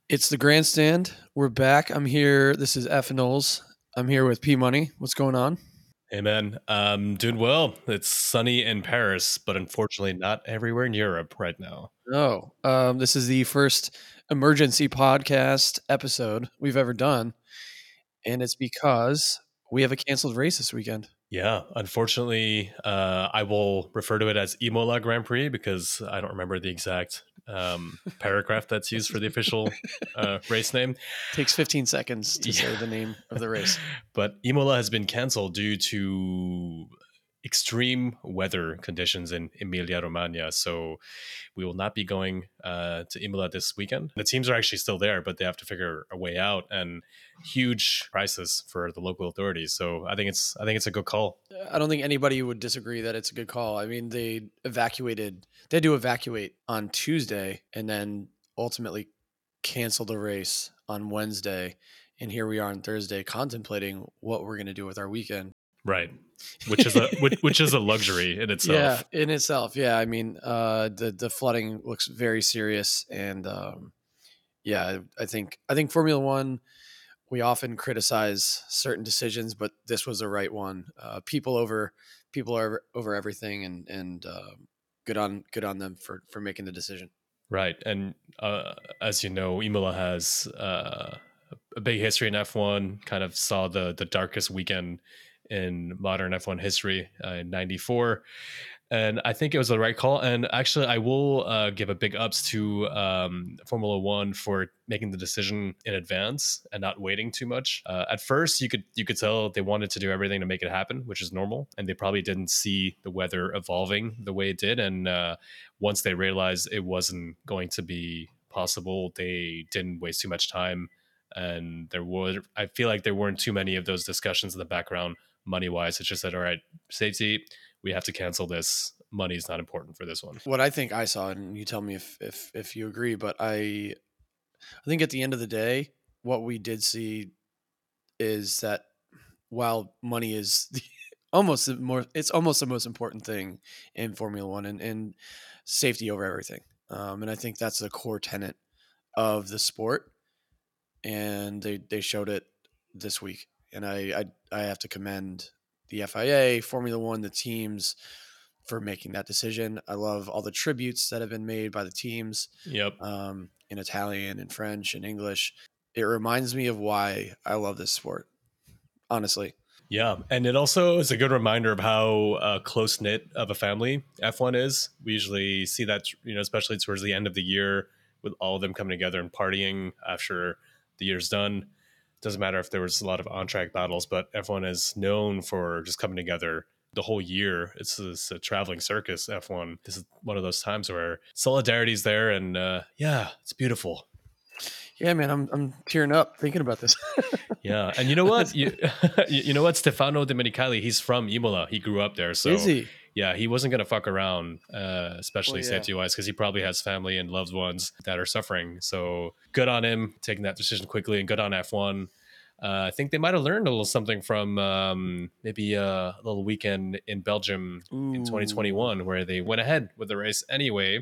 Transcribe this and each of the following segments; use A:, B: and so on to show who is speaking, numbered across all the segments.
A: It's the grandstand. We're back. I'm here. This is F and Knowles. I'm here with P Money. What's going on?
B: Hey man, doing well. It's sunny in Paris, but unfortunately not everywhere in Europe right now.
A: Oh, this is the first emergency podcast episode we've ever done, and it's because we have a canceled race this weekend.
B: Yeah, unfortunately, I will refer to it as Imola Grand Prix because I don't remember the exact paragraph that's used for the official race name.
A: Takes 15 seconds to say
B: Yeah.
A: the name of the race.
B: But Imola has been canceled due to extreme weather conditions in Emilia Romagna. So we will not be going to Imola this weekend. The teams are actually still there, but they have to figure a way out, and huge prices for the local authorities. So I think it's a good call.
A: I don't think anybody would disagree that it's a good call. I mean, they evacuated. They had to evacuate on Tuesday, and then ultimately canceled the race on Wednesday. And here we are on Thursday, contemplating what we're going to do with our weekend.
B: Right. Which is a luxury in itself.
A: Yeah, in itself. Yeah, I mean, the flooding looks very serious, and yeah, I think Formula One. We often criticize certain decisions, but this was the right one. People are over everything, and good on them for making the decision.
B: Right. And as you know, Imola has a big history in F1, kind of saw the darkest weekend in modern F1 history in 94. And I think it was the right call. And actually, I will give a big ups to Formula One for making the decision in advance and not waiting too much. At first, you could tell they wanted to do everything to make it happen, which is normal, and they probably didn't see the weather evolving the way it did. And once they realized it wasn't going to be possible, they didn't waste too much time. And I feel like there weren't too many of those discussions in the background money wise. It's just that, all right, safety, we have to cancel this. Money is not important for this one.
A: What I think I saw, and you tell me if you agree, but I think at the end of the day, what we did see is that while money is it's almost the most important thing in Formula One, and safety over everything. And I think that's the core tenet of the sport, and they showed it this week. And I have to commend the FIA, Formula One, the teams for making that decision. I love all the tributes that have been made by the teams
B: Yep.
A: in Italian and French and English. It reminds me of why I love this sport, honestly.
B: Yeah, and it also is a good reminder of how close knit of a family F1 is. We usually see that, especially towards the end of the year, with all of them coming together and partying after the year's done. Doesn't matter if there was a lot of on-track battles, but F1 is known for just coming together the whole year. It's a traveling circus. F1. This is one of those times where solidarity's there, and yeah, it's beautiful.
A: Yeah, man, I'm tearing up thinking about this.
B: Yeah, and you know what? You know what? Stefano Domenicali, he's from Imola. He grew up there, so
A: Is he?
B: yeah, he wasn't gonna fuck around, especially
A: Well, yeah.
B: safety wise, because he probably has family and loved ones that are suffering. So good on him taking that decision quickly, and good on F1. I think they might have learned a little something from maybe a little weekend in Belgium in 2021, where they went ahead with the race anyway.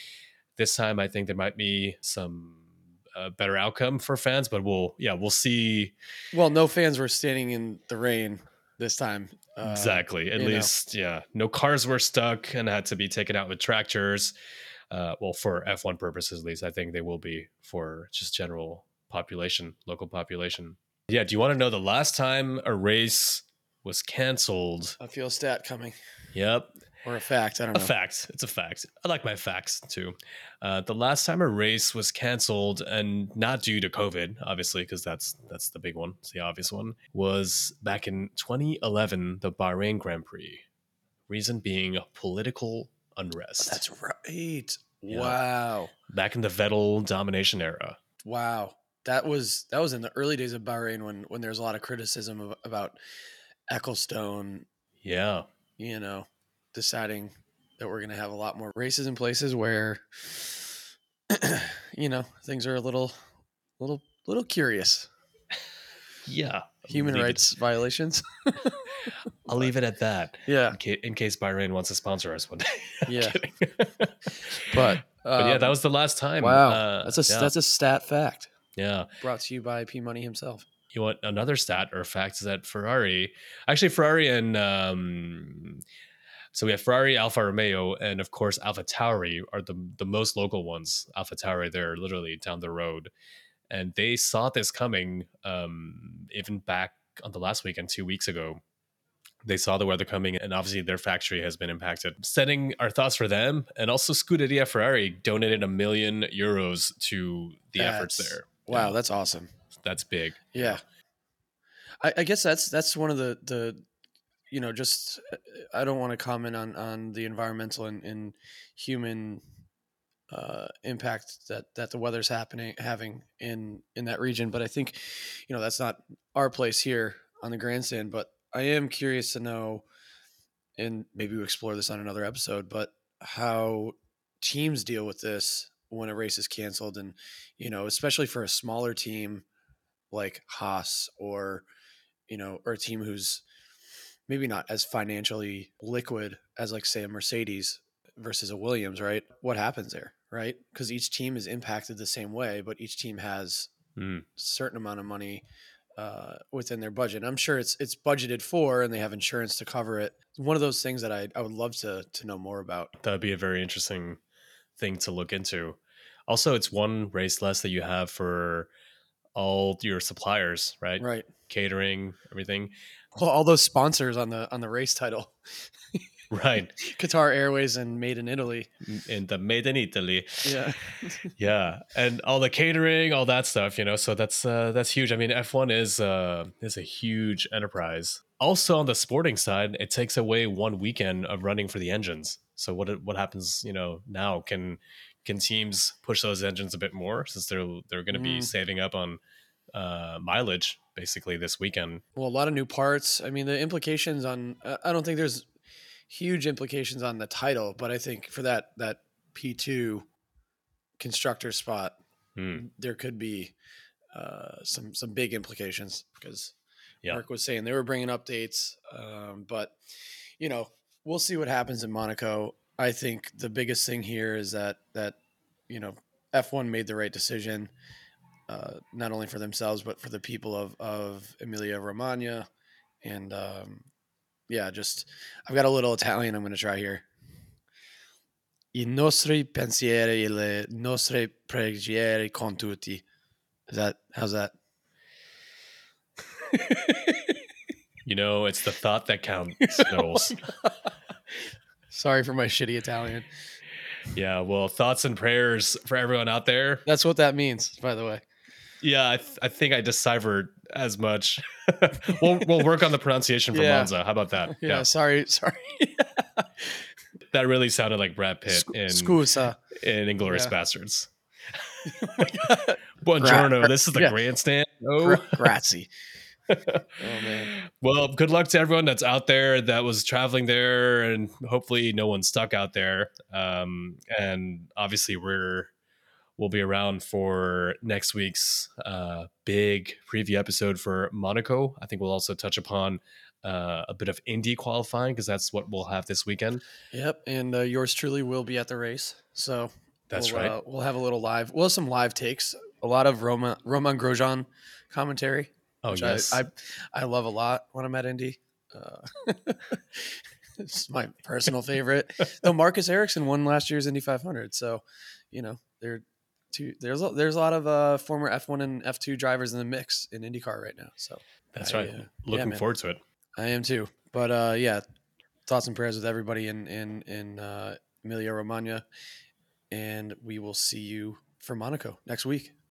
B: This time, I think there might be some better outcome for fans, but we'll see.
A: Well, no fans were standing in the rain this time.
B: Exactly. At least, yeah, no cars were stuck and had to be taken out with tractors. Well, for F1 purposes, at least, I think they will be for just general population, local population. Yeah. Do you want to know the last time a race was canceled?
A: I feel a stat coming.
B: Yep.
A: Or a fact. I don't
B: A
A: know.
B: fact. It's a fact. I like my facts too. The last time a race was canceled, and not due to COVID, obviously, because that's the big one. It's the obvious one. Was back in 2011, the Bahrain Grand Prix. Reason being political unrest.
A: That's right.
B: Yeah.
A: Wow.
B: Back in the Vettel domination era.
A: Wow. That was in the early days of Bahrain when there's a lot of criticism about Ecclestone.
B: Yeah.
A: Deciding that we're going to have a lot more races in places where, things are a little curious.
B: Yeah.
A: Human rights violations.
B: I'll leave it at that.
A: Yeah.
B: In case Bahrain wants to sponsor us one day.
A: Yeah.
B: But yeah, that was the last time.
A: Wow. That's a stat fact.
B: Yeah.
A: Brought to you by P Money himself.
B: You want another stat or fact is that Ferrari and so we have Ferrari, Alfa Romeo, and of course Alpha Tauri are the most local ones. Alpha Tauri, they're literally down the road, and they saw this coming even back on the last weekend, 2 weeks ago. They saw the weather coming, and obviously their factory has been impacted. Setting our thoughts for them, and also Scuderia Ferrari donated €1 million to the efforts there.
A: Wow, that's awesome.
B: That's big.
A: Yeah. I guess that's one of the just I don't want to comment on the environmental and human impact that the weather's having in that region, but I think that's not our place here on the grandstand. But I am curious to know, and maybe we explore this on another episode, but how teams deal with this when a race is canceled, and especially for a smaller team like Haas, or a team who's maybe not as financially liquid as, like, say, a Mercedes versus a Williams, right? What happens there, right? Because each team is impacted the same way, but each team has a certain amount of money within their budget. I'm sure it's budgeted for, and they have insurance to cover it. It's one of those things that I would love to know more about.
B: That would be a very interesting thing to look into. Also, it's one race less that you have for all your suppliers, right?
A: Right.
B: Catering, everything.
A: Well, all those sponsors on the race title.
B: Right.
A: Qatar Airways and Made in Italy.
B: And the Made in Italy.
A: Yeah.
B: Yeah. And all the catering, all that stuff, so that's huge. I mean, F1 is a huge enterprise. Also on the sporting side, it takes away one weekend of running for the engines. So what happens, now? Can teams push those engines a bit more, since they're going to be saving up on mileage basically this weekend?
A: Well, a lot of new parts. I mean, the implications on I don't think there's huge implications on the title, but I think for that P2 constructor spot, there could be some big implications, because Mark was saying they were bringing updates, but we'll see what happens in Monaco. I think the biggest thing here is that F1 made the right decision, not only for themselves but for the people of Emilia Romagna, and I've got a little Italian I'm going to try here. I nostri pensieri e le nostre preghiere con tutti. How's that?
B: It's the thought that counts, Knowles.
A: Sorry for my shitty Italian.
B: Yeah, well, thoughts and prayers for everyone out there.
A: That's what that means, by the way.
B: Yeah, I think I deciphered as much. We'll work on the pronunciation for Monza. How about that?
A: Yeah. Sorry.
B: That really sounded like Brad Pitt in Inglourious Bastards.
A: Oh my God.
B: Buongiorno. This is the grandstand. Oh,
A: grazie. Oh man.
B: Well, good luck to everyone that's out there that was traveling there, and hopefully no one's stuck out there. And obviously we'll be around for next week's big preview episode for Monaco. I think we'll also touch upon a bit of Indy qualifying, because that's what we'll have this weekend.
A: Yep, and yours truly will be at the race, so
B: that's right.
A: We'll have a little live. We'll have some live takes. A lot of Romain Grosjean commentary.
B: Oh yes,
A: I love a lot when I'm at Indy. It's my personal favorite. Though Marcus Ericsson won last year's Indy 500, so there's a lot of former F1 and F2 drivers in the mix in IndyCar right now. So
B: that's right. Looking forward to it.
A: I am too. But thoughts and prayers with everybody in Emilia Romagna, and we will see you for Monaco next week.